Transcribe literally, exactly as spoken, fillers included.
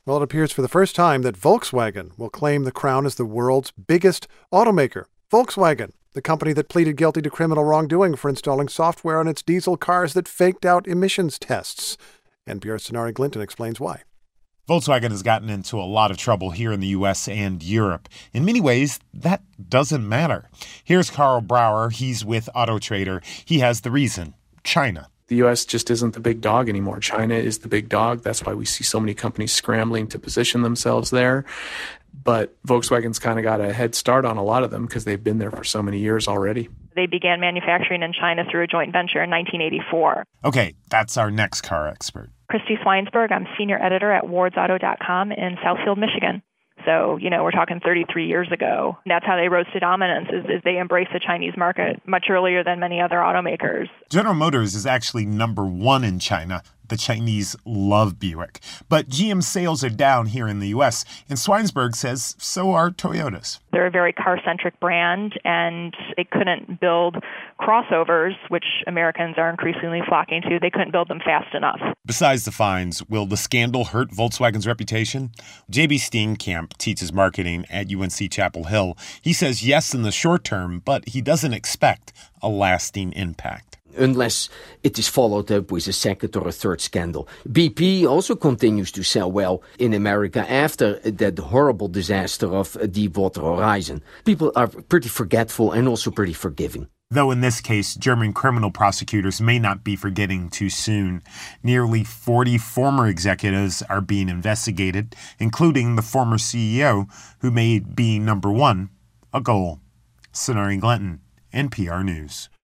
Well, it appears for the first time that Volkswagen will claim the crown as the world's biggest automaker. Volkswagen, the company that pleaded guilty to criminal wrongdoing for installing software on its diesel cars that faked out emissions tests. N P R's Sonari Glinton explains why. Volkswagen has gotten into a lot of trouble here in the U S and Europe. In many ways, that doesn't matter. Here's Carl Brauer. He's with AutoTrader. He has the reason: China. The U S just isn't the big dog anymore. China is the big dog. That's why we see so many companies scrambling to position themselves there. But Volkswagen's kind of got a head start on a lot of them because they've been there for so many years already. They began manufacturing in China through a joint venture in nineteen eighty-four. Okay, that's our next car expert. Christy Swinesberg. I'm senior editor at wards auto dot com in Southfield, Michigan. So, you know, we're talking thirty-three years ago. That's how they rose to dominance, is, is they embraced the Chinese market much earlier than many other automakers. General Motors is actually number one in China. The Chinese love Buick. But G M sales are down here in the U S, and Swinesberg says so are Toyotas. They're a very car-centric brand, and they couldn't build crossovers, which Americans are increasingly flocking to. They couldn't build them fast enough. Besides the fines, will the scandal hurt Volkswagen's reputation? J B Steenkamp teaches marketing at U N C Chapel Hill. He says yes in the short term, but he doesn't expect a lasting impact. Unless it is followed up with a second or a third scandal. B P also continues to sell well in America after that horrible disaster of Deepwater Horizon. People are pretty forgetful and also pretty forgiving. Though in this case, German criminal prosecutors may not be forgetting too soon. Nearly forty former executives are being investigated, including the former C E O, who made being number one a goal. Sonari Glinton, N P R News.